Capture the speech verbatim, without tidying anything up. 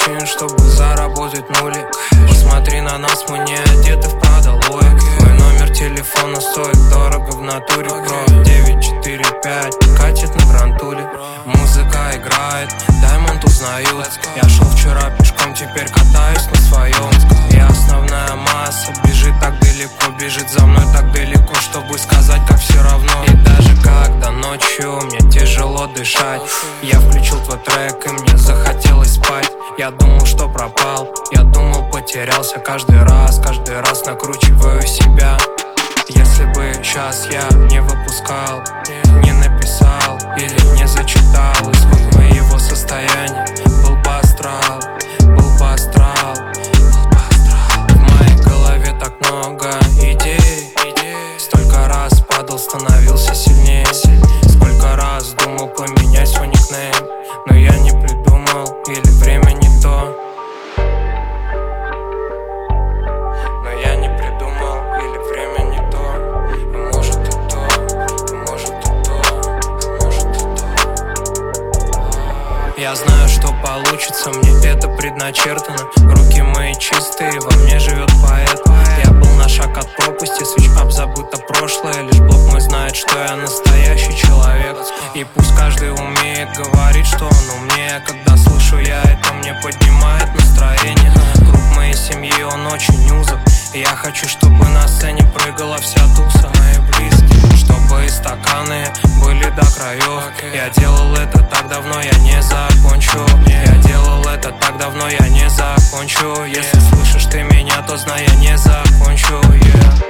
причин, чтобы заработать нули. Посмотри на нас, мы не одеты в продалоек. Мой номер телефона стоит дорого в натуре, бро. Девять четыре пять катит на грантуле. Музыка играет, Даймонд узнают. Я шел вчера пешком, теперь катаюсь на своем. И основная масса бежит так далеко, бежит за мной так далеко, чтобы сказать, как все равно. И даже когда ночью мне тяжело дышать, я включил твой трек и мне захотелось спать. Я думал, что пропал, я думал, потерялся. Каждый раз, каждый раз накручиваю себя. Если бы сейчас я не выпускал, не написал или не зачитал исход моего состояния, был бы астрал, был бы астрал, был бы астрал. В моей голове так много идей, столько раз падал, становился сильнее. Сколько раз думал поменять свой никнейм, но я не придумал, или время не то. Но я не придумал, или время не то. Может и то, может и то, может и то. Я знаю, что получится, мне это предначертано. Руки мои чистые, во мне живет поэт. Я был на шаг от пропасти, свитч-ап забыто прошлое. Лишь Бог мой знает, что я настоящий человек. И пусть каждый умеет говорить, что он умнее. Когда слышу я это, мне поднимает настроение. Круг моей семьи, он очень узок. Я хочу, чтобы на сцене прыгала вся туса. Мои близкие, чтобы и стаканы были до краев. Я делал это так давно, я не закончу. Я делал это так давно, я не закончу. Если слышишь ты меня, то знай, я не закончу, yeah.